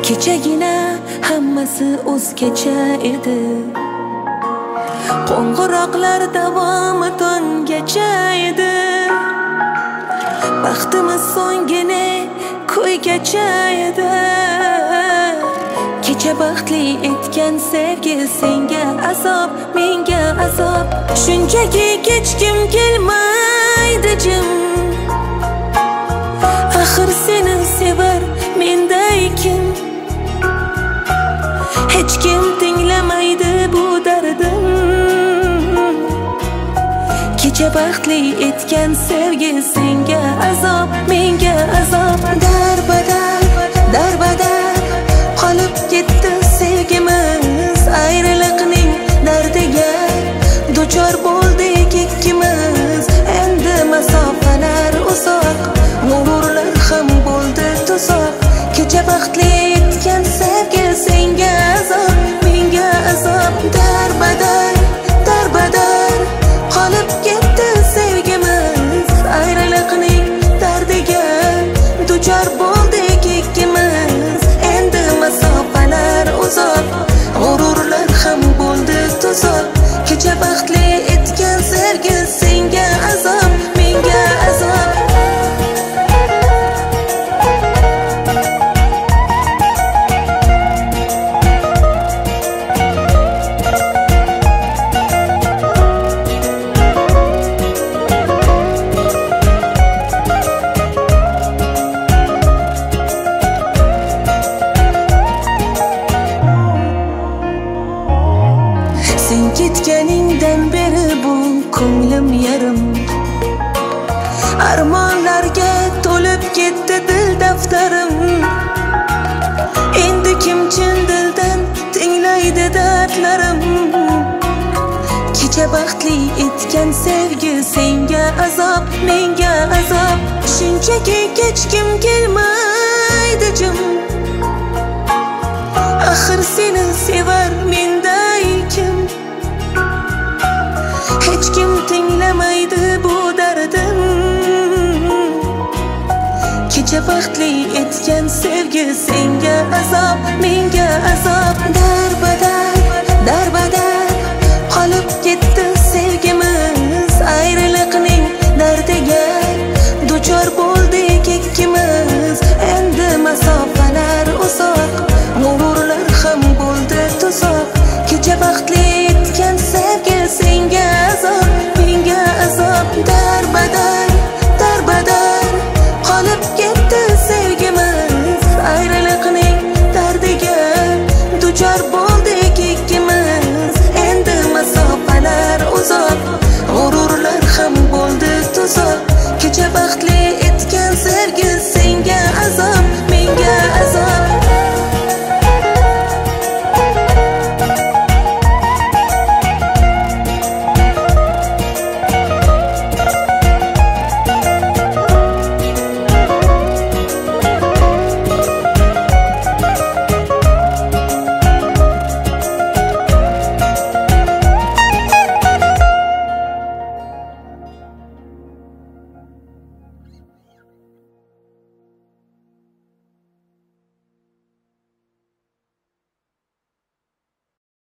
Kechagina hammasi o'zgacha edi. Qo'ng'iroqlar davomi tungacha edi. Baxtimiz so'nggina ko'ygacha edi. Kecha baxtli etgan sevgi senga azob, menga azob. Shunchaki hech kim kelmaydi jim. Axir seni sevar menday kim? Hech kim tinglamaydi bu dardim. Kecha baxtli etgan sevgi senga azob, menga azob. Darbadar qolib ketdi sevgimiz. Ayriliqning dardiga duchor bo'ldik ikkimiz. Endi masofalar uzoq, g'ururlar ham bo'ldi tuzoq. Kecha baxtli etgan sevgi senga azob, menga azob. Darbadar qolib ketdi sevgimiz. Ayriliqning dardiga duchor bo'ldik ikkimiz. Endi masofalar uzoq, g'ururlar ham bo'ldi tuzoq. Kecha baxtli etgan sevgi senga azob, menga azob. Sen ketganingdan beri bu ko'nglim yarim. Armonlarga to'lib ketdi dil daftarim. Endi kim chin dildan tinglaydi dardlarim? Kecha baxtli etgan sevgi senga azob, menga azob. Shunchaki hech kim kelmaydi jim. Axir seni sevar menday kim? Hech kim tinglamaydi bu dardim. Kecha baxtli etgan sevgi senga azob, menga azob.